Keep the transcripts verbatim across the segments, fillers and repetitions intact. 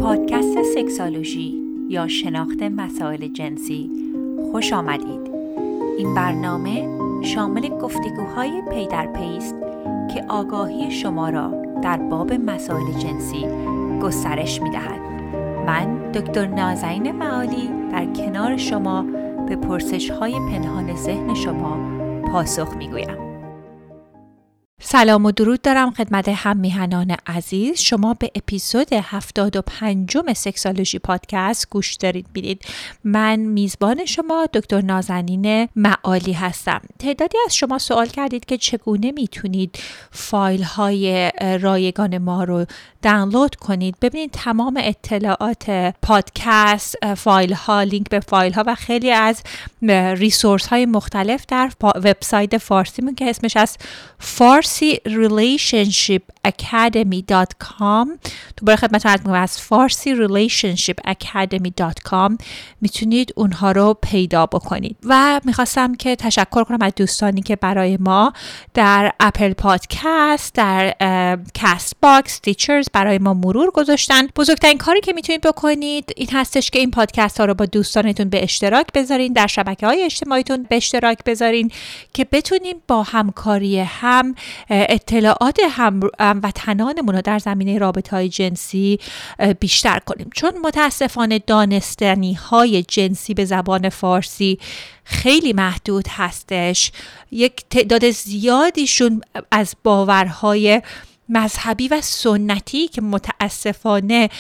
پادکست سکسولوژی یا شناخت مسائل جنسی خوش آمدید. این برنامه شامل گفتگوهای پی در پی است که آگاهی شما را در باب مسائل جنسی گسترش می‌دهد. من دکتر نازنین معالی در کنار شما به پرسش‌های پنهان ذهن شما پاسخ می‌گویم. سلام و درود دارم خدمت هم میهنان عزیز. شما به اپیزود هفتاد و پنجم سکسولوژی پادکست گوش دارید میدید. من میزبان شما دکتر نازنین معالی هستم. تعدادی از شما سوال کردید که چگونه میتونید فایل های رایگان ما رو دانلود کنید. ببینید تمام اطلاعات پادکست، فایل ها، لینک به فایل ها و خیلی از ریسورس های مختلف در وبسایت فارسیمون که اسمش از فارسی relationship academy dot com دوباره خدمتتون عرض می‌کنم از فارسی relationship academy dot com میتونید اونها رو پیدا بکنید. و میخواستم که تشکر کنم از دوستانی که برای ما در اپل پادکست، در کست باکس، تیچرز برای ما مرور گذاشتن. بزرگترین کاری که میتونید بکنید این هستش که این پادکست ها رو با دوستانتون به اشتراک بذارین، در شبکه‌های اجتماعیتون به اشتراک بذارین که بتونیم با همکاری هم اطلاعات هم هموطنانمون رو در زمینه رابطه‌های جنسی بیشتر کنیم، چون متاسفانه دانستنی های جنسی به زبان فارسی خیلی محدود هستش. یک تعداد زیادیشون از باورهای مذهبی و سنتی که متاسفانه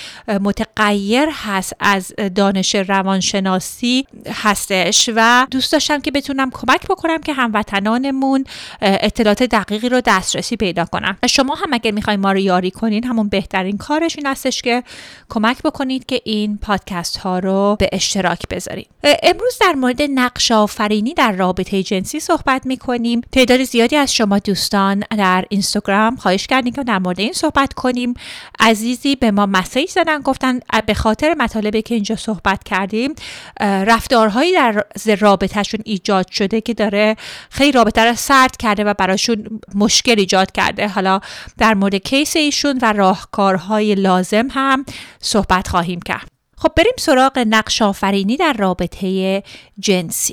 متغیر هست از دانش روانشناسی هستش و دوست داشتم که بتونم کمک بکنم که هموطنانمون اطلاعات دقیقی رو دسترسی پیدا کنن. شما هم اگر میخواین ما رو یاری کنین، همون بهترین کارش این هستش که کمک بکنید که این پادکست ها رو به اشتراک بذارید. امروز در مورد نقش آفرینی در رابطه جنسی صحبت میکنیم. تعداد زیادی از شما دوستان در اینستاگرام خواهش کردین در مورد این صحبت کنیم. عزیزی به ما مسیج زدن، گفتن به خاطر مطالبی که اینجا صحبت کردیم رفتارهایی در رابطهشون ایجاد شده که داره خیلی رابطه رو سرد کرده و براشون مشکل ایجاد کرده. حالا در مورد کیس ایشون و راهکارهای لازم هم صحبت خواهیم کرد. خب بریم سراغ نقش آفرینی در رابطه جنسی.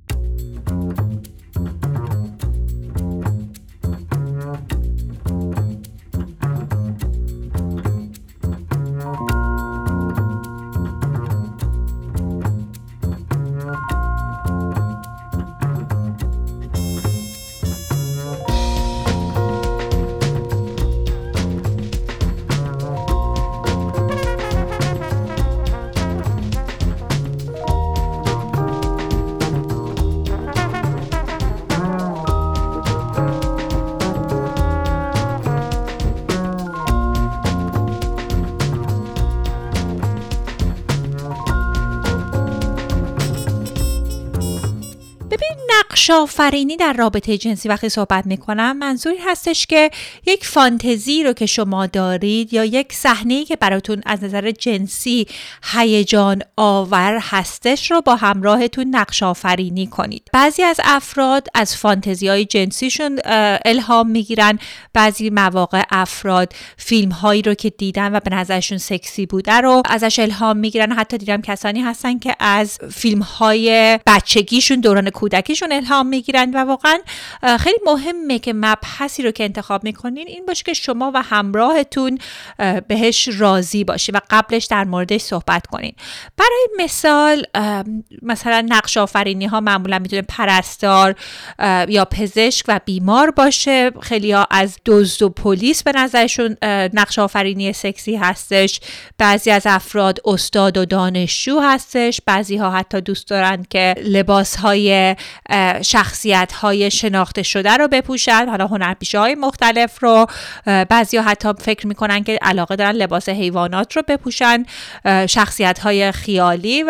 نقش آفرینی در رابطه جنسی وقتی صحبت میکنم منظوری هستش که یک فانتزی رو که شما دارید یا یک صحنه‌ای که براتون از نظر جنسی هیجان آور هستش رو با همراهتون نقش آفرینی کنید. بعضی از افراد از فانتزی‌های جنسیشون الهام میگیرن، بعضی مواقع افراد فیلم‌هایی رو که دیدن و به نظرشون سکسی بوده رو ازش الهام میگیرن. حتی دیدم کسانی هستن که از فیلم‌های بچگیشون، دوران کودکیشون الهام میگیرن و واقعا خیلی مهمه که مبحثی رو که انتخاب میکنین این باشه که شما و همراهتون بهش راضی باشی و قبلش در موردش صحبت کنین. برای مثال مثلا نقش آفرینی ها معمولا میتونه پرستار یا پزشک و بیمار باشه. خیلی ها از دزد و پلیس به نظرشون نقش آفرینی سکسی هستش. بعضی از افراد استاد و دانشجو هستش. بعضی ها حتی دوست دارن که لباس های شخصیت های شناخته شده رو بپوشن، حالا هنرپیشه های مختلف رو. بعضی ها حتی فکر میکنن که علاقه دارن لباس حیوانات رو بپوشن، شخصیت های خیالی و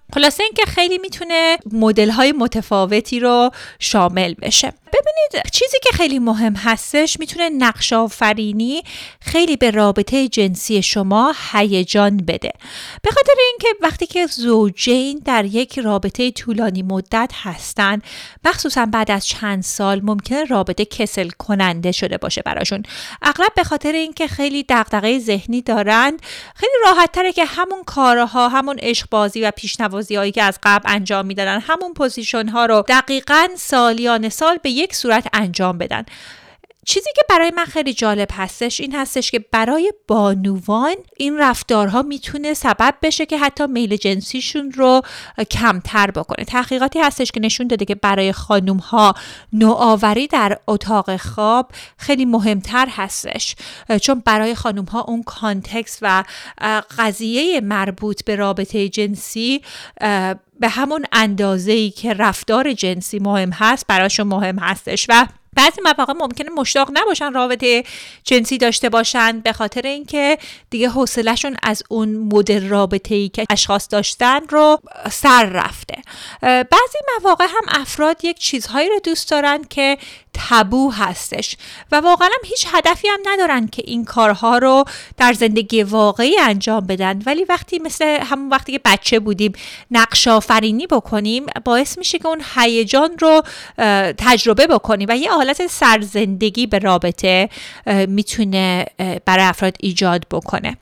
خلاصه این که خیلی میتونه مدل‌های متفاوتی رو شامل بشه. ببینید چیزی که خیلی مهم هستش، میتونه نقش آفرینی خیلی به رابطه جنسی شما هیجان بده. به خاطر اینکه وقتی که زوجین در یک رابطه طولانی مدت هستن، مخصوصا بعد از چند سال، ممکنه رابطه کسل کننده شده باشه براشون. اغلب به خاطر اینکه خیلی دغدغه ذهنی دارن، خیلی راحت تره که همون کارها، همون عشق بازی و پیشنوازی هایی که از قبل انجام میدادن، همون پوزیشن ها رو دقیقاً سالیان سال به یک صورت انجام بدن. چیزی که برای من خیلی جالب هستش این هستش که برای بانوان این رفتارها میتونه سبب بشه که حتی میل جنسیشون رو کمتر بکنه. تحقیقاتی هستش که نشون داده که برای خانومها نوآوری در اتاق خواب خیلی مهمتر هستش، چون برای خانومها اون کانتکست و قضیه مربوط به رابطه جنسی به همون اندازه‌ای که رفتار جنسی مهم هست براشون مهم هستش و بعضی مواقع ممکنه مشتاق نباشن رابطه جنسی داشته باشن به خاطر اینکه دیگه حوصله‌شون از اون مدل رابطه‌ای که اشخاص داشتن رو سر رفته. بعضی مواقع هم افراد یک چیزهایی رو دوست دارن که تابو هستش و واقعا هم هیچ هدفی هم ندارن که این کارها رو در زندگی واقعی انجام بدن، ولی وقتی مثل همون وقتی که بچه بودیم نقش آفرینی بکنیم باعث میشه که اون هیجان رو تجربه بکنیم و یه حالت سرزندگی به رابطه میتونه برای افراد ایجاد بکنه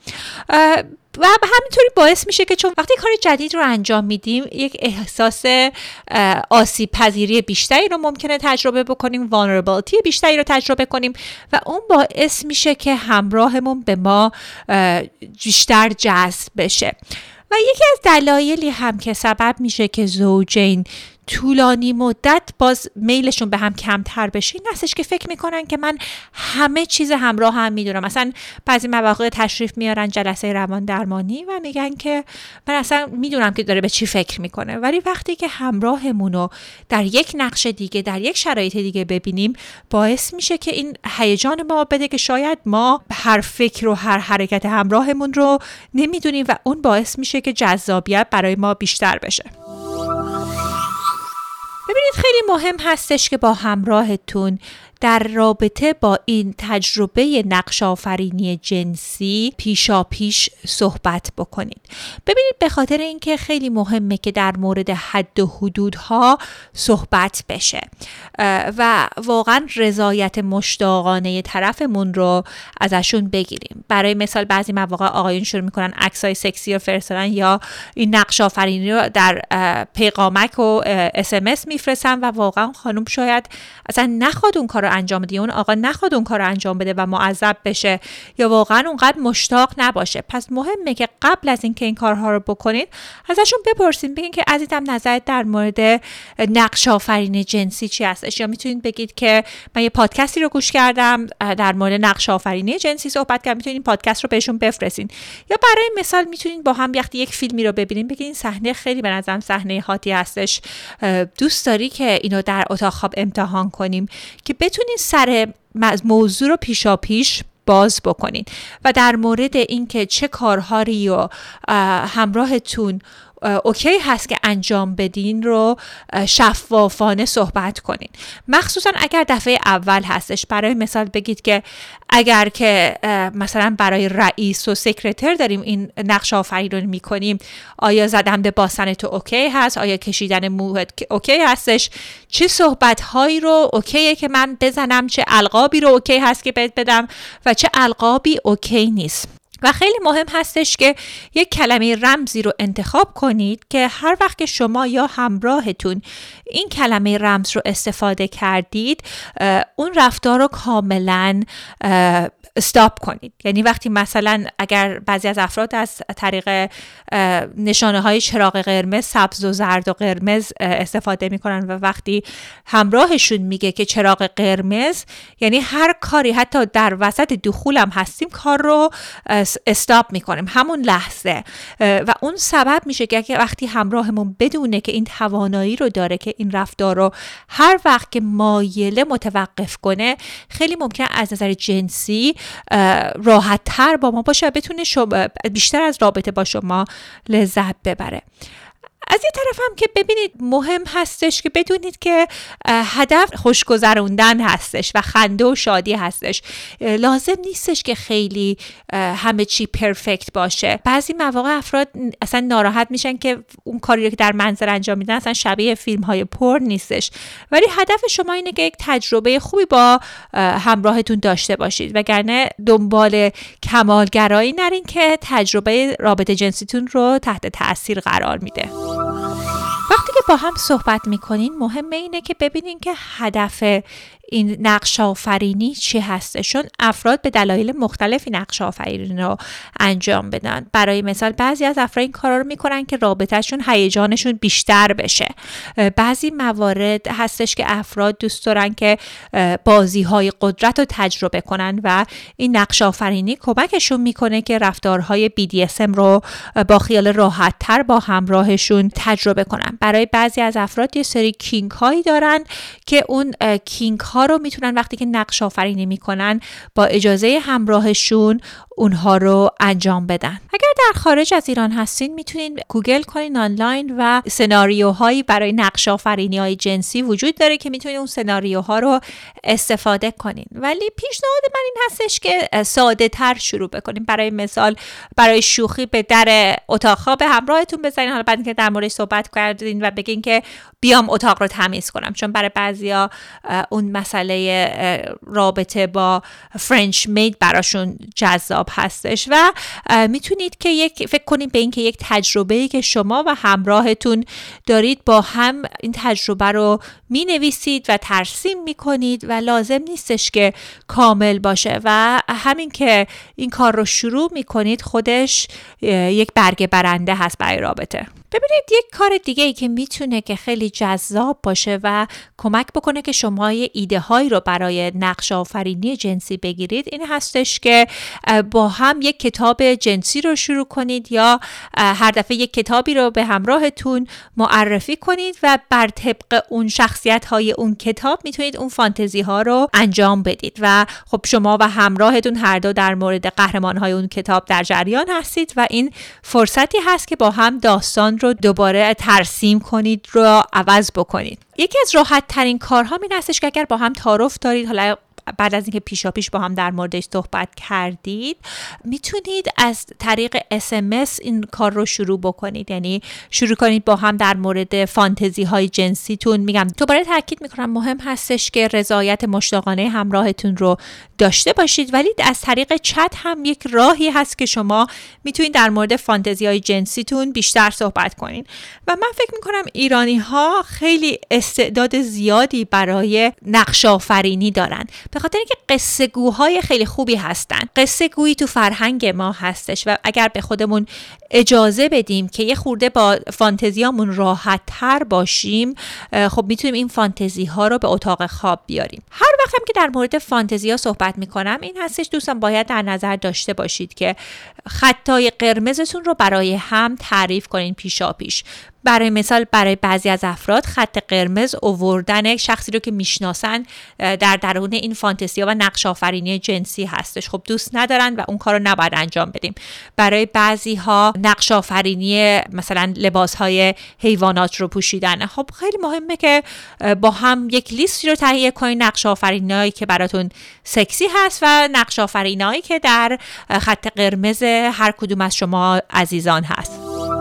و همینطوری باعث میشه که چون وقتی کار جدید رو انجام میدیم یک احساس آسیب پذیری بیشتری رو ممکنه تجربه بکنیم، vulnerability بیشتری رو تجربه کنیم و اون باعث میشه که همراهمون به ما بیشتر جذب بشه. و یکی از دلایلی هم که سبب میشه که زوجین طولانی مدت باز میلشون به هم کمتر بشه این هستش که فکر میکنن که من همه چیز همراه هم میدونم. مثلا بعضی مواقع تشریف میارن جلسه روان درمانی و میگن که من اصلا میدونم که داره به چی فکر میکنه، ولی وقتی که همراهمونو در یک نقش دیگه در یک شرایط دیگه ببینیم باعث میشه که این هیجان ما بده که شاید ما هر فکر و هر حرکت همراهمون رو نمیدونیم و اون باعث میشه که جذابیت برای ما بیشتر بشه. ببینید خیلی مهم هستش که با همراهتون در رابطه با این تجربه نقش آفرینی جنسی پیشا پیش صحبت بکنید. ببینید به خاطر اینکه خیلی مهمه که در مورد حد و حدودها صحبت بشه و واقعا رضایت مشتاقانه طرفمون رو ازشون بگیریم. برای مثال بعضی مواقع آقایون شروع میکنن عکسای سکسی رو فرستادن یا این نقش آفرینی رو در پیغامک و اس ام اس میفرستن و واقعا خانم شاید اصلا نخواد اون کار انجام بده، اون آقا نخواد اون کار رو انجام بده و معذب بشه یا واقعا اونقدر مشتاق نباشه. پس مهمه که قبل از اینکه این کارها رو بکنید ازشون بپرسید، بگین که عزیزم نظرت در مورد نقش آفرینی جنسی چی هستش، یا میتونید بگید که من یه پادکستی رو گوش کردم در مورد نقش آفرینی جنسی صحبت کردم، میتونید این پادکست رو بهشون بفرستین. یا برای مثال میتونید با هم وقتی یک فیلمی رو ببینین بگین این صحنه خیلی به نظرم صحنه هاتی هستش، دوست داری که اینو در اتاق خواب امتحان کنیم، که بتونین سر موضوع رو پیشا پیش باز بکنین و در مورد اینکه چه کارهایی رو همراهتون اوکی هست که انجام بدین رو شفافانه صحبت کنین. مخصوصا اگر دفعه اول هستش، برای مثال بگید که اگر که مثلا برای رئیس و سکرتر داریم این نقش آفرینی رو میکنیم، آیا زدن به باسن تو اوکی هست، آیا کشیدن موهت اوکی هستش، چه صحبت هایی رو اوکیه که من بزنم، چه القابی رو اوکی هست که بهت بدم و چه القابی اوکی نیست. و خیلی مهم هستش که یک کلمه رمزی رو انتخاب کنید که هر وقت که شما یا همراهتون این کلمه رمز رو استفاده کردید اون رفتار رو کاملا استاپ کنید. یعنی وقتی مثلا اگر بعضی از افراد از طریق نشانه های چراغ قرمز، سبز و زرد و قرمز استفاده میکنن و وقتی همراهشون میگه که چراغ قرمز، یعنی هر کاری حتی در وسط دخولم هستیم کار رو استاپ میکنیم همون لحظه و اون سبب میشه که وقتی همراهمون بدونه که این توانایی رو داره که این رفتار رو هر وقت که مایله متوقف کنه، خیلی ممکن از نظر جنسی راحت تر با ما باشه و بتونه شما بیشتر از رابطه با شما لذت ببره. از یه طرف هم که ببینید مهم هستش که بدونید که هدف خوشگذروندن هستش و خنده و شادی هستش. لازم نیستش که خیلی همه چی پرفکت باشه. بعضی مواقع افراد اصلا ناراحت میشن که اون کاری که در منزل انجام میدن اصلا شبیه فیلم های پورن نیستش، ولی هدف شما اینه که یک تجربه خوبی با همراهتون داشته باشید، وگرنه دنبال کمالگرایی نرین که تجربه رابطه جنسیتون رو تحت تاثیر قرار میده. وقتی که با هم صحبت میکنین مهمه اینه که ببینین که هدف این نقش آفرینی چی هسته، چون افراد به دلایل مختلفی نقش آفرینی رو انجام بدن. برای مثال بعضی از افراد این کارا رو میکنن که رابطهشون هیجانشون بیشتر بشه. بعضی موارد هستش که افراد دوست دارن که بازی های قدرت رو تجربه کنن و این نقش آفرینی کمکشون میکنه که رفتارهای بی دی اس ام رو با خیال راحت تر با همراهشون تجربه کنن. برای بعضی از افراد یه سری کینگ هایی دارن که اون کینگ ها رو میتونن وقتی که نقش آفرینی میکنن با اجازه همراهشون اونها رو انجام بدن. اگر در خارج از ایران هستین میتونین گوگل کنین آنلاین و سناریوهایی برای نقش آفرینی های جنسی وجود داره که میتونین اون سناریوها رو استفاده کنین، ولی پیشنهاد من این هستش که ساده تر شروع بکنین. برای مثال برای شوخی به در اتاق خواب همراهتون بزنین، حالا بعد که در موردش صحبت کردین و بگین که بیام اتاق رو تمیز کنم، چون برای بعضیا اون مسئله رابطه با فرنچ مید براشون جذاب هستش و میتونید که یک فکر کنید به این که یک تجربه‌ای که شما و همراهتون دارید با هم این تجربه رو مینویسید و ترسیم میکنید و لازم نیستش که کامل باشه و همین که این کار رو شروع میکنید خودش یک برگه برنده هست برای رابطه. ببینید یک کار دیگه ای که میتونه که خیلی جذاب باشه و کمک بکنه که شما یه ایده هایی رو برای نقش آفرینی جنسی بگیرید این هستش که با هم یک کتاب جنسی رو شروع کنید یا هر دفعه یک کتابی رو به همراهتون معرفی کنید و بر طبق اون شخصیت های اون کتاب میتونید اون فانتزی ها رو انجام بدید و خب شما و همراهتون هر دو در مورد قهرمان های اون کتاب در جریان هستید و این فرصتی هست که با هم داستان رو دوباره ترسیم کنید رو عوض بکنید. یکی از راحت ترین کارها این هستش که اگر با هم تعارف دارید، حالا بعد از اینکه پیشا پیش با هم در موردش صحبت کردید، میتونید از طریق اس ام اس این کار رو شروع بکنید، یعنی شروع کنید با هم در مورد فانتزی های جنسیتون. میگم دوباره تاکید میکنم مهم هستش که رضایت مشتاقانه همراهتون رو داشته باشید، ولی از طریق چت هم یک راهی هست که شما میتونید در مورد فانتزی های جنسیتون بیشتر صحبت کنید و من فکر میکنم ایرانی ها خیلی استعداد زیادی برای نقش آفرینی دارن، به خاطر اینکه قصه گوهای خیلی خوبی هستن. قصه گویی تو فرهنگ ما هستش و اگر به خودمون اجازه بدیم که یه خورده با فانتزیامون راحت تر باشیم، خب میتونیم این فانتزی ها رو به اتاق خواب بیاریم. هر وقت هم که در مورد فانتزی ها صحبت میکنم این هستش دوستان باید در نظر داشته باشید که خطای قرمزتون رو برای هم تعریف کنین پیشا پیش. برای مثال برای بعضی از افراد خط قرمز آوردن شخصی رو که میشناسن در درون این فانتزی و نقش آفرینی جنسی هستش، خب دوست ندارن و اون کار رو نباید انجام بدیم. برای بعضی ها نقش آفرینی مثلا لباس های حیوانات رو پوشیدن، خب خیلی مهمه که با هم یک لیستی رو تهیه کنین، نقش آفرینایی که براتون سکسی هست و نقش آفرینایی که در خط قرمز هر کدوم از شما عزیزان هست.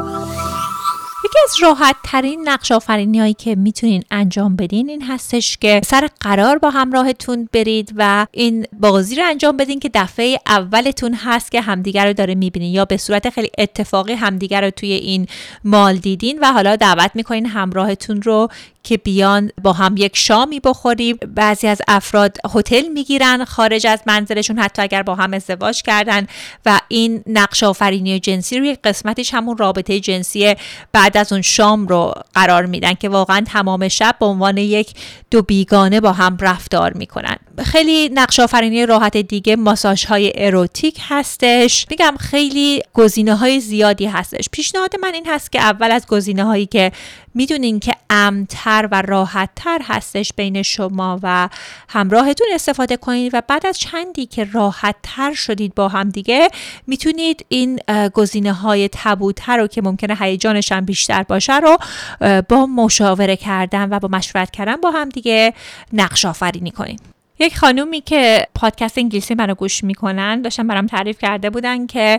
یکی از راحت ترین نقش آفرینی هایی که میتونین انجام بدین این هستش که سر قرار با همراهتون برید و این بازی رو انجام بدین که دفعه اولتون هست که همدیگر رو داره میبینین یا به صورت خیلی اتفاقی همدیگر رو توی این مال دیدین و حالا دعوت میکنین همراهتون رو که بیان با هم یک شامی بخوریم. بعضی از افراد هتل میگیرن خارج از منزلشون حتی اگر با هم ازدواج کردن و این نقش آفرینی جنسی رو یک قسمتش همون رابطه جنسی بعد از اون شام رو قرار میدن که واقعا تمام شب به عنوان یک دو بیگانه با هم رفتار میکنن. خیلی نقش آفرینی راحت دیگه ماساژ های اروتیک هستش. میگم خیلی گزینه های زیادی هستش. پیشنهاد من این هست که اول از گزینه هایی که میدونین که امن‌تر و راحت‌تر هستش بین شما و همراهتون استفاده کنید و بعد از چندی که راحت‌تر شدید با هم دیگه میتونید این گزینه‌های تبوتر رو که ممکنه هیجانش هم بیشتر باشه رو با مشاوره کردن و با مشورت کردن با هم دیگه نقش آفرینی کنید. یک خانومی که پادکست انگلیسی منو گوش میکنن داشتن برام تعریف کرده بودن که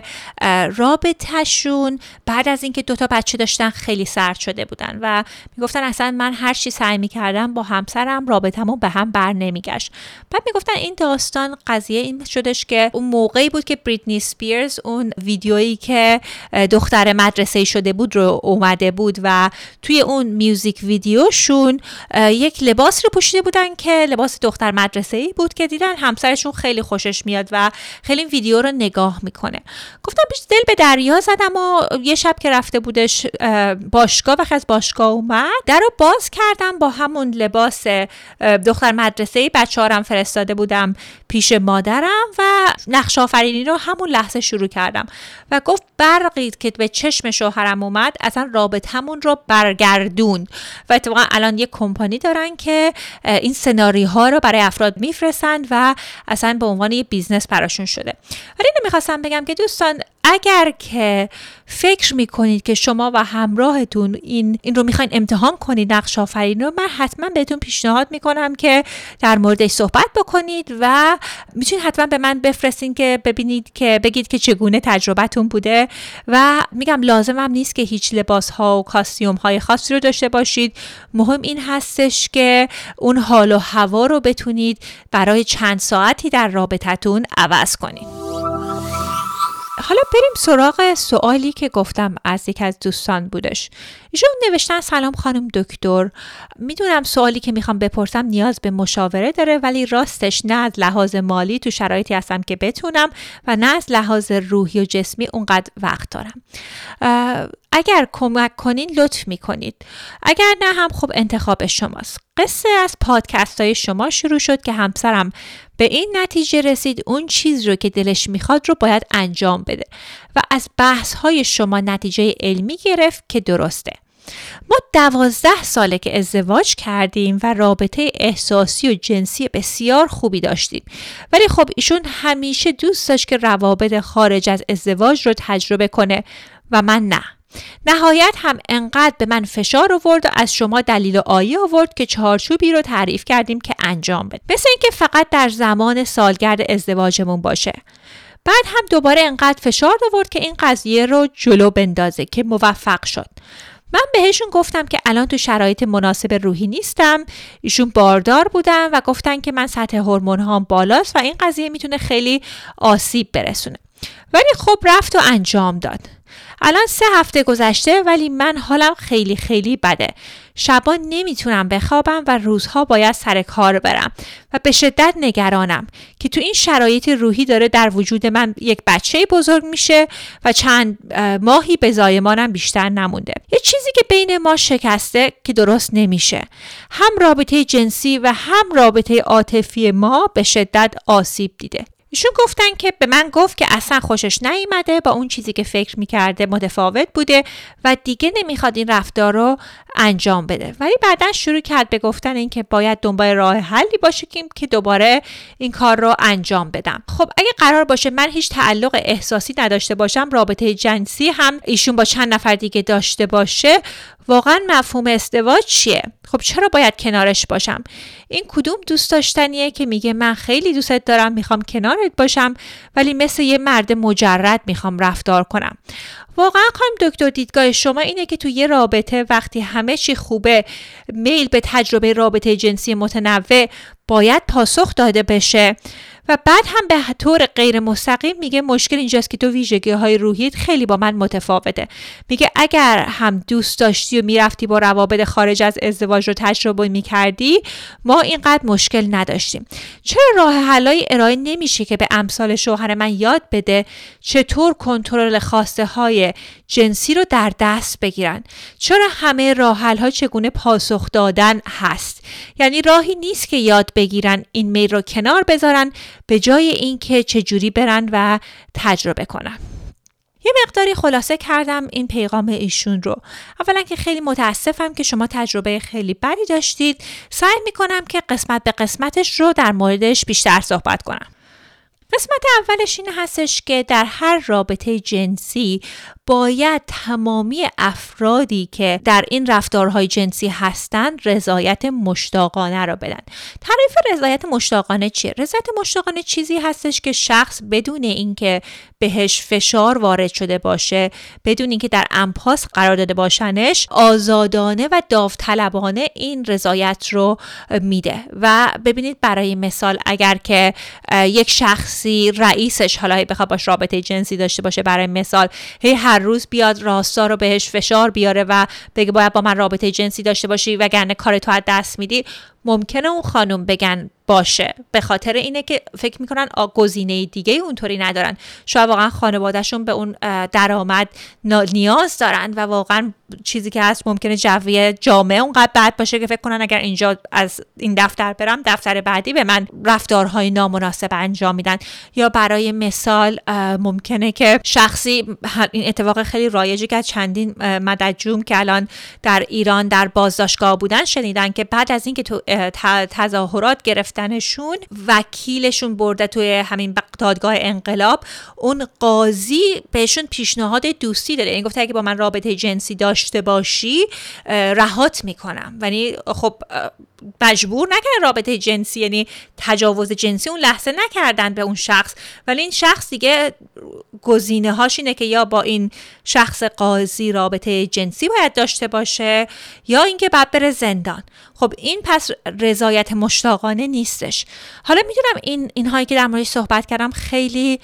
رابطه‌شون بعد از اینکه دوتا بچه داشتن خیلی سرد شده بودن و میگفتن اصلا من هر چی سعی میکردم با همسرم رابطمون به هم بر نمیگشت. بعد میگفتن این داستان قضیه این شدش که اون موقعی بود که بریتنی اسپیرز اون ویدیویی که دختر مدرسه‌ای شده بود رو اومده بود و توی اون میوزیک ویدیوشون یک لباس رو پوشیده بودن که لباس دختر مدرسه ای بود که دیدن همسرشون خیلی خوشش میاد و خیلی این ویدیو رو نگاه میکنه. گفتم بیش دل به دریا زدم و یه شب که رفته بودش باشگاه و از باشگاه اومد در رو باز کردم با همون لباس دختر مدرسه ای بچه‌هارم فرستاده بودم پیش مادرم و نقش آفرینی رو همون لحظه شروع کردم و گفت برقی که به چشم شوهرم اومد اصلا رابطمون رو برگردون و اتفاقا الان یه کمپانی دارن که این سناریوها رو برای افراد میفرستند و اصلا به عنوان یه بیزنس براشون شده. ولی نمیخواستم بگم که دوستان اگر که فکر میکنید که شما و همراهتون این این رو میخواین امتحان کنید نقش آفرینی رو، من حتما بهتون پیشنهاد میکنم که در موردش صحبت بکنید و میتونید حتما به من بفرستین که ببینید که بگید که چگونه تجربتون بوده و میگم لازم هم نیست که هیچ لباس ها و کاستیوم های خاصی رو داشته باشید. مهم این هستش که اون حال و هوا رو بتونید برای چند ساعتی در رابطتون عوض کنید. حالا بریم سراغ سوالی که گفتم از یک از دوستان بودش. ایشون نوشتن سلام خانم دکتر، میدونم سوالی که میخوام بپرسم نیاز به مشاوره داره ولی راستش نه از لحاظ مالی تو شرایطی هستم که بتونم و نه از لحاظ روحی و جسمی اونقدر وقت دارم. اگر کمک کنین لطف میکنید، اگر نه هم خب انتخاب شماست. قصه از پادکست های شما شروع شد که همسرم به این نتیجه رسید اون چیز رو که دلش میخواد رو باید انجام بده و از بحث های شما نتیجه علمی گرفت که درسته. ما دوازده ساله که ازدواج کردیم و رابطه احساسی و جنسی بسیار خوبی داشتیم، ولی خب ایشون همیشه دوست داشت که روابط خارج از ازدواج رو تجربه کنه و من نه. نهایت هم انقدر به من فشار آورد و از شما دلیل آیه آورد که چهارچوبی رو تعریف کردیم که انجام بده، مثل اینکه فقط در زمان سالگرد ازدواجمون باشه. بعد هم دوباره انقدر فشار آورد که این قضیه رو جلو بندازه که موفق شد. من بهشون گفتم که الان تو شرایط مناسب روحی نیستم. ایشون باردار بودن و گفتن که من سطح هورمون هام بالاست و این قضیه میتونه خیلی آسیب برسونه. ولی خب رفت و انجام داد. الان سه هفته گذشته ولی من حالم خیلی خیلی بده. شبا نمیتونم بخوابم و روزها باید سر کار برم و به شدت نگرانم که تو این شرایط روحی داره در وجود من یک بچه بزرگ میشه و چند ماهی به زایمانم بیشتر نمونده. یه چیزی که بین ما شکسته که درست نمیشه. هم رابطه جنسی و هم رابطه عاطفی ما به شدت آسیب دیده. ایشون گفتن که به من گفت که اصلا خوشش نیامده، با اون چیزی که فکر میکرده متفاوت بوده و دیگه نمیخواد این رفتار رو انجام بده. ولی بعدن شروع کرد به گفتن این که باید دنبال راه حلی باشه که دوباره این کار رو انجام بدم. خب اگه قرار باشه من هیچ تعلق احساسی نداشته باشم، رابطه جنسی هم ایشون با چند نفر دیگه داشته باشه، واقعا مفهوم ازدواج چیه؟ خب چرا باید کنارش باشم؟ این کدوم دوست داشتنیه که میگه من خیلی دوستت دارم، میخوام کنارت باشم ولی مثل یه مرد مجرد میخوام رفتار کنم؟ واقعا خانم دکتر دیدگاه شما اینه که تو یه رابطه وقتی همه چی خوبه، میل به تجربه رابطه جنسی متنوع باید پاسخ داده بشه و بعد هم به طور غیر مستقیم میگه مشکل اینجاست که تو ویژگی های روحیت خیلی با من متفاوته. میگه اگر هم دوست داشتی و میرفتی با روابط خارج از ازدواج رو تجربه میکردی ما اینقدر مشکل نداشتیم. چرا راه حلایی ارائه نمیشه که به امثال شوهر من یاد بده چطور کنترل خواسته های جنسی رو در دست بگیرن؟ چرا همه راه حل ها چگونه پاسخ دادن هست؟ یعنی راهی نیست که یاد بگیرن این میل رو کنار بذارن به جای اینکه چجوری برن و تجربه کنن. یه مقداری خلاصه کردم این پیغام ایشون رو. اولا که خیلی متاسفم که شما تجربه خیلی بدی داشتید. سعی میکنم که قسمت به قسمتش رو در موردش بیشتر صحبت کنم. قسمت اولش این هستش که در هر رابطه جنسی باید تمامی افرادی که در این رفتارهای جنسی هستند رضایت مشتاقانه رو بدن. تعریف رضایت مشتاقانه چیه؟ رضایت مشتاقانه چیزی هستش که شخص بدون اینکه بهش فشار وارد شده باشه، بدون اینکه در انپاس قرار داده باشنش، آزادانه و داوطلبانه این رضایت رو میده. و ببینید برای مثال اگر که یک شخصی رئیسش حالا بخواد باش رابطه جنسی داشته باشه، برای مثال هی هر روز بیاد راستا رو بهش فشار بیاره و بگه باید با من رابطه جنسی داشته باشی وگرنه کارتو از دست میدی، ممکنه اون خانم بگن باشه، به خاطر اینه که فکر میکنن گزینه دیگه اونطوری ندارن. شاید واقعا خانوادهشون به اون درآمد نیاز دارن و واقعا چیزی که هست ممکنه جوی جامعه اونقدر بد باشه که فکر کنن اگر اینجا از این دفتر برم دفتر بعدی به من رفتارهای نامناسب انجام میدن. یا برای مثال ممکنه که شخصی، این اتفاق خیلی رایجی که چندین مددجوم که الان در ایران در بازداشتگاه بودن شنیدن که بعد از اینکه تو تظاهرات گرفتنشون وکیلشون برده توی همین دادگاه انقلاب، اون قاضی بهشون پیشنهاد دوستی داده، این گفته اگه با من رابطه جنسی داشته باشی رهات میکنم. یعنی خب مجبور نکردن رابطه جنسی، یعنی تجاوز جنسی اون لحظه نکردن به اون شخص، ولی این شخص دیگه گزینه هاش اینه که یا با این شخص قاضی رابطه جنسی باید داشته باشه یا اینکه بعد بره زندان. خب این پس رضایت مشتاقانه نیستش. حالا میدونم این اینهایی که در موردش صحبت کردم خیلی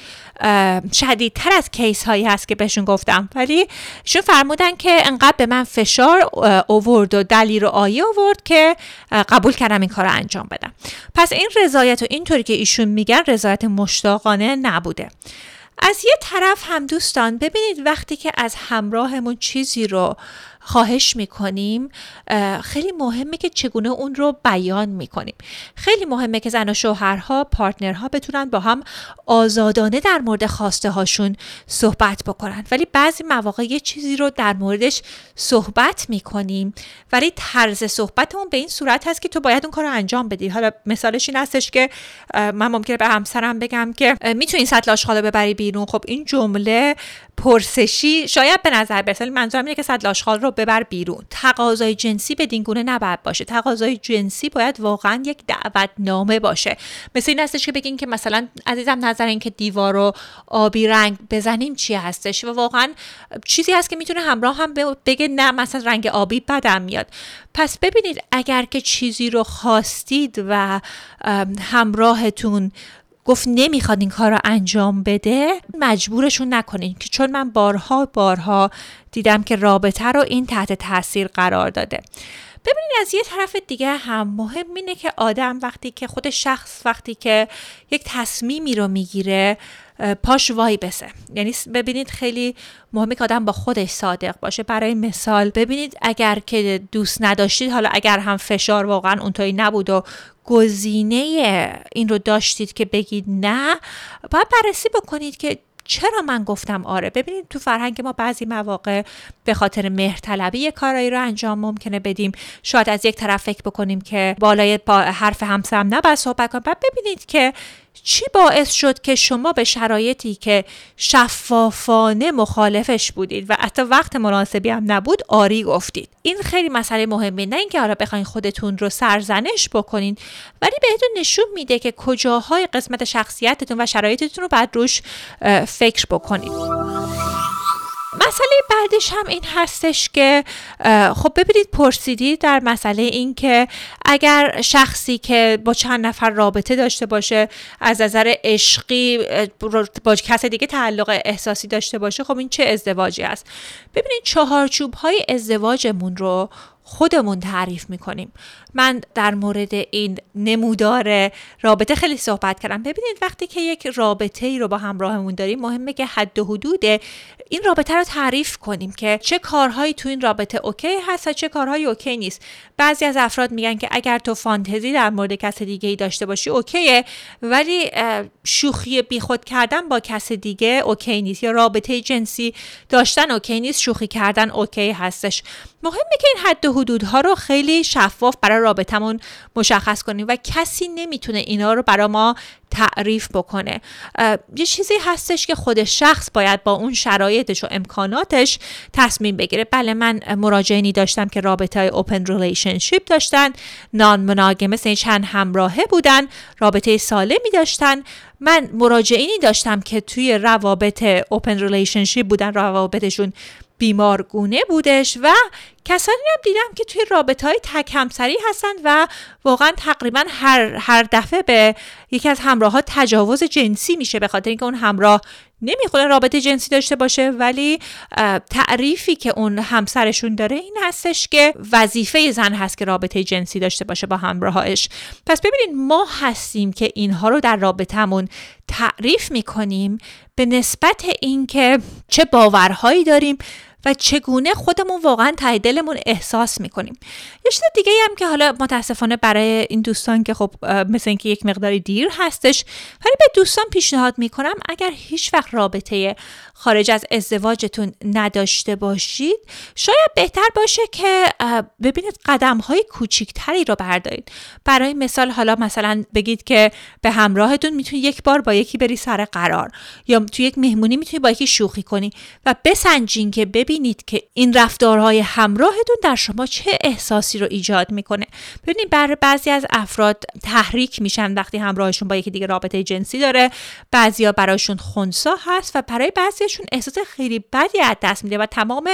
شدیدتر از کیس هایی هست که بهشون گفتم، ولی شون فرمودن که انقدر به من فشار آورد و دلیل و آیه آورد که قبول کردم این کار رو انجام بدم. پس این رضایت و اینطوری که ایشون میگن رضایت مشتاقانه نبوده. از یه طرف هم دوستان ببینید وقتی که از همراهمون چیزی رو خواهش میکنیم خیلی مهمه که چگونه اون رو بیان میکنیم. خیلی مهمه که زن و شوهرها، پارتنرها بتونن با هم آزادانه در مورد خواسته هاشون صحبت بکنن، ولی بعضی مواقع یه چیزی رو در موردش صحبت میکنیم ولی طرز صحبتمون به این صورت هست که تو باید اون کار رو انجام بدی. حالا مثالش این هستش که من ممکنه به همسرم بگم که میتونی سطل آشغال رو ببری بیرون. خب این جمله پرسشی شاید به نظر برسه، منظورم اینه که سطل آشغال رو ببر بیرون. تقاضای جنسی بدین گونه نباید باشه. تقاضای جنسی باید واقعا یک دعوتنامه باشه. مثل این هستش که بگین که مثلا عزیزم نظر این که دیوار رو آبی رنگ بزنیم چی هستش، و واقعا چیزی هست که میتونه همراه هم بگه نه مثلا رنگ آبی بدم میاد. پس ببینید اگر که چیزی رو خواستید و همراهتون گفت نمیخواد این کار رو انجام بده، مجبورشون نکنین، که چون من بارها بارها دیدم که رابطه رو این تحت تاثیر قرار داده. ببینید از یه طرف دیگه هم مهم اینه که آدم وقتی که خود شخص وقتی که یک تصمیمی رو میگیره پاش وای بسه. یعنی ببینید خیلی مهمه که آدم با خودش صادق باشه. برای مثال ببینید اگر که دوست نداشتید، حالا اگر هم فشار واقعا اونطوری نبود و گزینه این رو داشتید که بگید نه، باید بررسی بکنید که چرا من گفتم آره. ببینید تو فرهنگ ما بعضی مواقع به خاطر مهرطلبی یه کارایی رو انجام ممکنه بدیم. شاید از یک طرف فکر بکنیم که بالای حرف همسرم نباید صحبت کنم. بعد ببینید که چی باعث شد که شما به شرایطی که شفافانه مخالفش بودید و حتی وقت مناسبی هم نبود آری گفتید. این خیلی مسئله مهمه. نه اینکه حالا بخواین خودتون رو سرزنش بکنین، ولی بهتون نشون میده که کجاهای قسمت شخصیتتون و شرایطتون رو بعد روش فکر بکنید. مسئله بعدش هم این هستش که خب ببینید پرسیدید در مسئله این که اگر شخصی که با چند نفر رابطه داشته باشه، از نظر عشقی با کس دیگه تعلق احساسی داشته باشه، خب این چه ازدواجی است؟ ببینید چهارچوب های ازدواجمون رو خودمون تعریف میکنیم من در مورد این نمودار رابطه خیلی صحبت کردم. ببینید وقتی که یک رابطه ای رو با همراهمون داریم مهمه که حد و حدود این رابطه رو تعریف کنیم که چه کارهایی تو این رابطه اوکی هست و چه کارهایی اوکی نیست. بعضی از افراد میگن که اگر تو فانتزی در مورد کس دیگه ای داشته باشی اوکیه، ولی شوخی بیخود کردن با کس دیگه اوکی نیست، یا رابطه جنسی داشتن اوکی نیست، شوخی کردن اوکی هستش. مهمه که این حد و حدودها رو خیلی شفاف برای رابطمون مشخص کنیم و کسی نمیتونه اینا رو برای ما تعریف بکنه. یه چیزی هستش که خود شخص باید با اون شرایطش و امکاناتش تصمیم بگیره. بله من مراجعینی داشتم که رابطه های open relationship داشتن، نان مناگمس، یعنی چند همراهه بودن، رابطه سالمی داشتن. من مراجعینی داشتم که توی روابط open relationship بودن، روابطشون بیمارگونه بودش، و کسانی هم دیدم که توی رابطه‌های تک همسری هستن و واقعا تقریبا هر هر دفعه به یکی از همراه‌ها تجاوز جنسی میشه، به خاطر اینکه اون همراه نمیخواد رابطه جنسی داشته باشه، ولی تعریفی که اون همسرشون داره این هستش که وظیفه زن هست که رابطه جنسی داشته باشه با همراهش. پس ببینید ما هستیم که اینها رو در رابطمون تعریف میکنیم به نسبت اینکه چه باورهایی داریم و چگونه خودمون واقعا ته دلمون احساس میکنیم. یه چیز دیگه هم که حالا متاسفانه برای این دوستان که خب مثل اینکه یک مقداری دیر هستش، ولی به دوستان پیشنهاد میکنم اگر هیچ وقت رابطه خارج از ازدواجتون نداشته باشید، شاید بهتر باشه که ببینید قدم‌های کوچیک‌تری رو بردارید. برای مثال حالا مثلا بگید که به همراهتون میتونید یک بار با یکی بری سر قرار، یا توی یک مهمونی میتونید با یکی شوخی کنی و بسنجین که ببینید که این رفتارهای همراهتون در شما چه احساسی رو ایجاد میکنه. ببینید برای بعضی از افراد تحریک میشن وقتی همراهشون با یکی دیگه رابطه جنسی داره، بعضیا براشون خنثی هست و برای بعضیشون احساس خیلی بدی از دست میده و تمام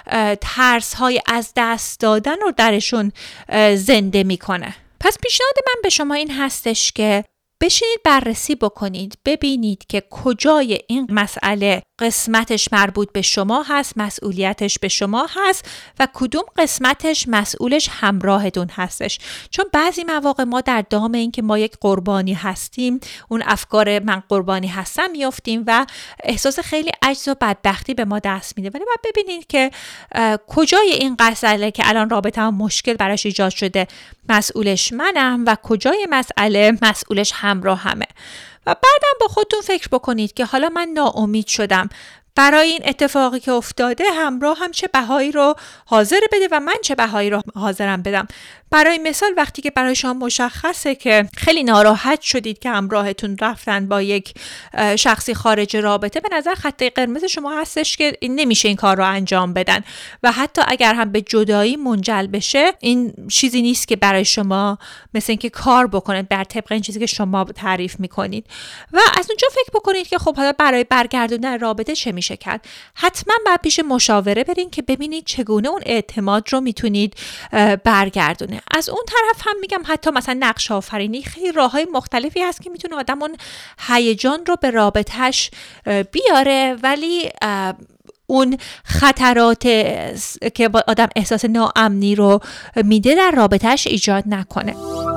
ترس های از دست دادن رو درشون زنده میکنه. پس پیشنهاد من به شما این هستش که بشینید بررسی بکنید، ببینید که کجای این مسئله قسمتش مربوط به شما هست، مسئولیتش به شما هست، و کدوم قسمتش مسئولش همراهتون هستش. چون بعضی مواقع ما در دام این که ما یک قربانی هستیم، اون افکار من قربانی هستم میافتیم و احساس خیلی عجز و بدبختی به ما دست میده. ولی باید ببینید که کجای این مسئله که الان رابطه‌ام مشکل براش ایجاد شده مسئولش منم و کجای مسئله مسئولش همراهمه. و بعدم با خودتون فکر بکنید که حالا من ناامید شدم، برای این اتفاقی که افتاده همراه هم چه بهایی رو حاضر بده و من چه بهایی رو حاضرم بدم. برای مثال وقتی که برای شما مشخصه که خیلی ناراحت شدید که همراهتون رفتن با یک شخصی خارج رابطه، به نظر خط قرمز شما هستش که این نمیشه این کار رو انجام بدن و حتی اگر هم به جدایی منجل بشه این چیزی نیست که برای شما مثل اینکه کار بکنه بر طبق این چیزی که شما تعریف میکنید. و از اونجا فکر بکنید که خب حالا برای برگردوندن رابطه چه میشه کرد. حتما باید پیش مشاوره برین که ببینید چگونه اون اعتماد رو میتونید برگردونه. از اون طرف هم میگم حتی مثلا نقش آفرینی، خیلی راههای مختلفی هست که میتونه آدم اون هیجان رو به رابطهش بیاره، ولی اون خطرات که آدم احساس ناامنی رو میده در رابطهش ایجاد نکنه.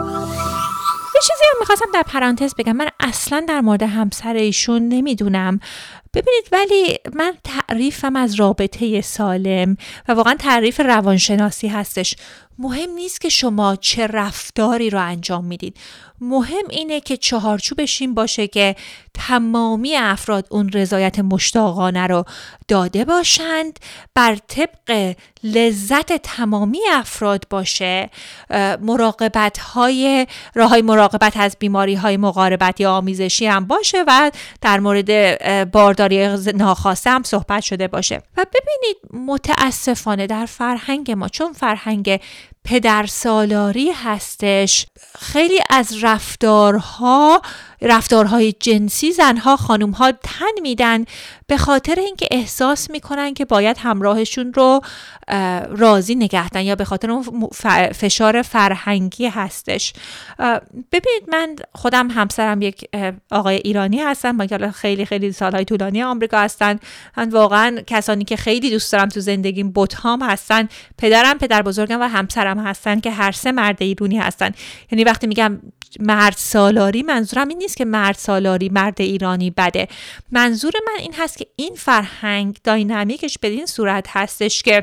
یه چیزی هم میخواستم در پرانتز بگم، من اصلا در مورد همسر ایشون نمیدونم. ببینید ولی من تعریفم از رابطه سالم و واقعا تعریف روانشناسی هستش. مهم نیست که شما چه رفتاری رو انجام میدید، مهم اینه که چهارچوبش این باشه که تمامی افراد اون رضایت مشتاقانه رو داده باشند، بر طبق لذت تمامی افراد باشه، مراقبت های راه های مراقبت از بیماری های مقاربت یا آمیزشی هم باشه و در مورد بارداری ناخواسته هم صحبت شده باشه. و ببینید متاسفانه در فرهنگ ما، چون فرهنگ پدر سالاری هستش، خیلی از رفتارها رفتارهای جنسی زنها خانومها تن میدن به خاطر اینکه احساس میکنن که باید همراهشون رو راضی نگه دارن یا به خاطر اون فشار فرهنگی هستش. ببینید من خودم همسرم یک آقای ایرانی هستن، ما خیلی خیلی سالهای طولانی آمریکا هستن. واقعا کسانی که خیلی دوست دارم تو زندگیم بوتهام هستن. پدرم پدر بزرگم و همسرم همسرم هستن که هر سه مرد ایرانی هستن. یعنی وقتی میگم مرد سالاری، منظورم این نیست که مرد سالاری مرد ایرانی بده. منظور من این هست که این فرهنگ داینامیکش به این صورت هستش که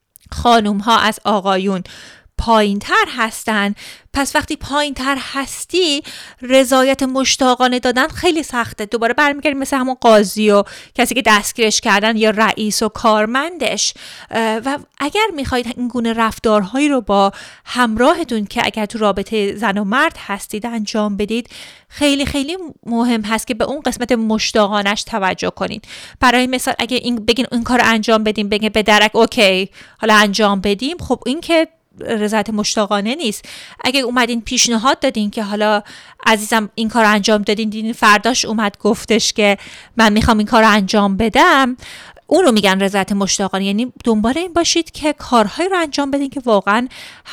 خانوم ها از آقایون پایین تر هستن. پس وقتی پایین تر هستی رضایت مشتاقانه دادن خیلی سخته. دوباره برمیگردیم مثل همون قاضی و کسی که دستگیرش کردن یا رئیس و کارمندش. و اگر میخواید این گونه رفتارهایی رو با همراهتون که اگر تو رابطه زن و مرد هستید انجام بدید، خیلی خیلی مهم هست که به اون قسمت مشتاقانش توجه کنید. برای مثال اگه این بگین این کار انجام بدیم، بگین به درک اوکی حالا انجام بدیم، خب این که رضایت مشتاقانه نیست. اگه اومدین پیشنهاد دادین که حالا عزیزم این کار انجام دادین، دیدین فرداش اومد گفتش که من میخوام این کار انجام بدم، اون رو میگن رضایت مشتاقانه. یعنی دنبال این باشید که کارهایی رو انجام بدین که واقعا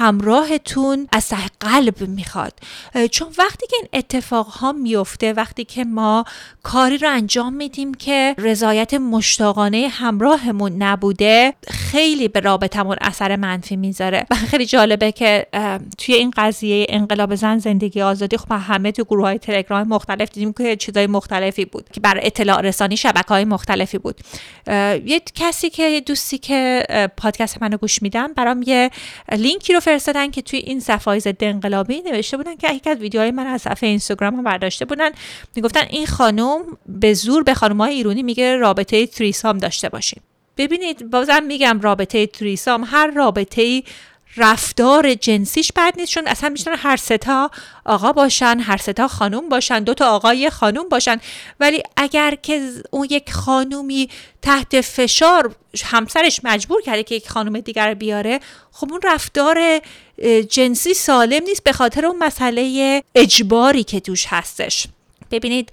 همراهتون از ته قلب میخواد. چون وقتی که این اتفاقها میفته، وقتی که ما کاری رو انجام میدیم که رضایت مشتاقانه همراهمون نبوده، خیلی به رابطمون اثر منفی میذاره. و خیلی جالبه که توی این قضیه انقلاب زن زندگی آزادی، خب همه تو گروه‌های تلگرام مختلف دیدیم که چیزای مختلفی بود که برای اطلاع رسانی شبکه‌های مختلفی بود. یه کسی که دوستی که پادکست منو گوش میدن برام یه لینکی رو فرستادن که توی این صفحه ضد انقلابی نوشته بودن که یکی از ویدیوهای من از صفحه اینستاگرام هم برداشته بودن، میگفتن این خانم به زور به خانم‌های ایرانی میگه رابطه تریسام داشته باشیم. ببینید بازم میگم رابطه تریسام، هر رابطه‌ای رفتار جنسیش بد نیست، چون اصلا میتونن هر سه تا آقا باشن، هر سه تا خانوم باشن، دو تا آقا یه خانوم باشن. ولی اگر که اون یک خانومی تحت فشار همسرش مجبور کرده که یک خانوم دیگر بیاره، خب اون رفتار جنسی سالم نیست به خاطر اون مسئله اجباری که توش هستش. ببینید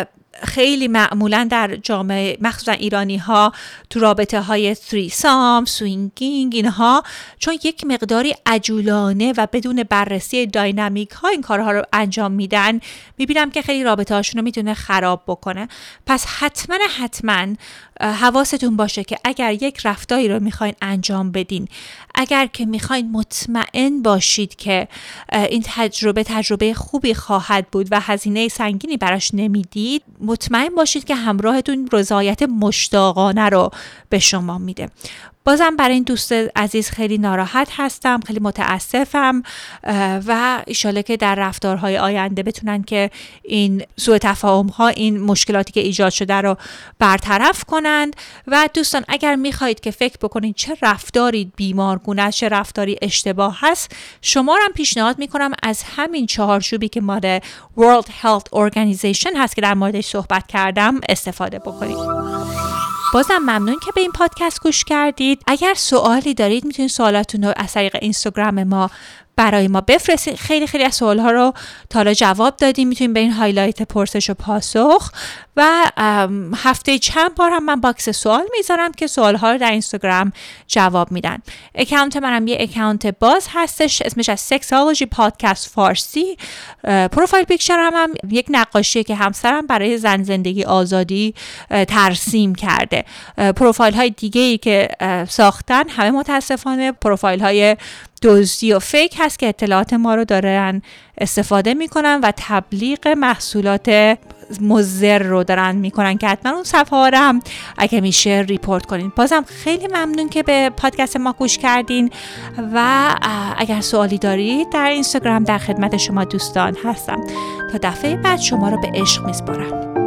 خیلی معمولا در جامعه مخصوصا ایرانی ها تو رابطه های تریسام، سوینگینگ اینها، چون یک مقداری عجولانه و بدون بررسی داینامیک ها این کارها رو انجام میدن، میبینم که خیلی رابطه هاشون رو میتونه خراب بکنه. پس حتما حتما حواستون باشه که اگر یک رفتاری رو میخواین انجام بدین، اگر که میخواین مطمئن باشید که این تجربه تجربه خوبی خواهد بود و هزینه سنگینی براش نمیدید، مطمئن باشید که همراهتون رضایت مشتاقانه رو به شما میده. بازم برای این دوست عزیز خیلی ناراحت هستم، خیلی متاسفم و ایشاله که در رفتارهای آینده بتونن که این سوء تفاهم ها، این مشکلاتی که ایجاد شده رو برطرف کنند. و دوستان اگر میخواهید که فکر بکنید چه رفتاری بیمارگونه است، چه رفتاری اشتباه هست، شما رو هم پیشنهاد میکنم از همین چهارچوبی که مال World Health Organization هست که در موردش صحبت کردم استفاده بکنید. بازم ممنون که به این پادکست گوش کردید. اگر سوالی دارید میتونید سوالاتون رو از طریق اینستاگرام ما برای ما بفرستید. خیلی خیلی از سوالها رو تا حالا جواب دادیم. میتونید به این هایلایت پرسش و پاسخ و هفته چند بار هم من باکس سوال میذارم که سوالها رو در اینستاگرام جواب میدن. اکانت منم یه اکانت باز هستش، اسمش از سکسولوژی پادکست فارسی. پروفایل پیکچر هم, هم یک نقاشیه که همسرم برای زن زندگی آزادی ترسیم کرده. پروفایل های دیگه ای که ساختن همه متاسفانه پروفایل های دزدی و فیک هست که اطلاعات ما رو دارن استفاده میکنن و تبلیغ محصولات مضر رو دارن میکنن که حتما اون صفحه ها رو هم اگه میشه ریپورت کنین. بازم خیلی ممنون که به پادکست ما گوش کردین و اگر سوالی دارید در اینستاگرام در خدمت شما دوستان هستم. تا دفعه بعد شما رو به عشق میسپارم.